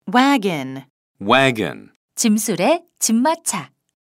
wagon, wagon, 짐술의 짐마차.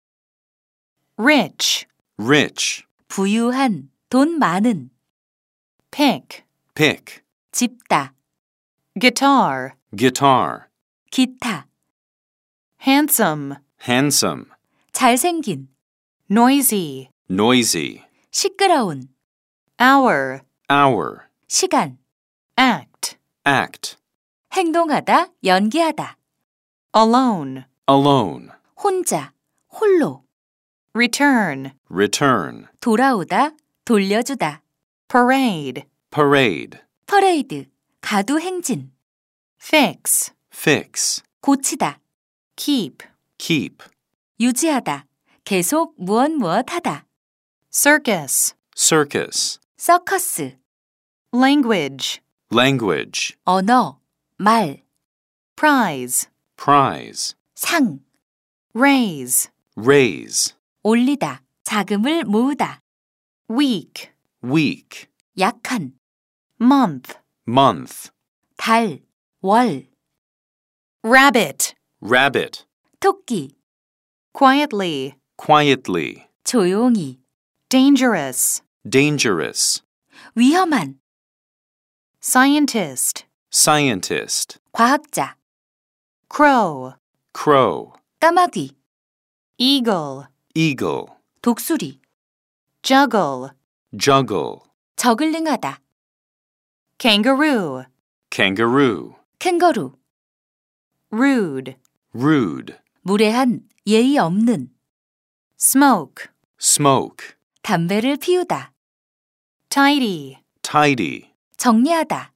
rich, rich, 부유한, 돈 많은. pick, pick, 집다, guitar, guitar, 기타. handsome, handsome, 잘생긴, noisy, noisy, 시끄러운. hour, hour, 시간. act, act, 행동하다, 연기하다. alone, alone, 혼자, 홀로. return, return, 돌아오다, 돌려주다. parade, parade, 퍼레이드, 가두행진. fix, fix, 고치다, keep, keep, 유지하다. 계속 무엇 하다. circus, circus, 서커스. language, language, 언어, 말. prize, prize, 상. raise, raise, 올리다. 자금을 모으다. week, week, 약한. month, month, 달. 월. rabbit, rabbit, 토끼. quietly, quietly, 조용히. dangerous, dangerous, 위험한. scientist, scientist, 과학자. crow, crow, 까마귀. eagle, eagle, 독수리. juggle, juggle, 저글링하다. kangaroo, kangaroo, 캥거루. rude, rude, 무례한, 예의 없는. smoke, smoke, 담배를 피우다. tidy, tidy, 정리하다.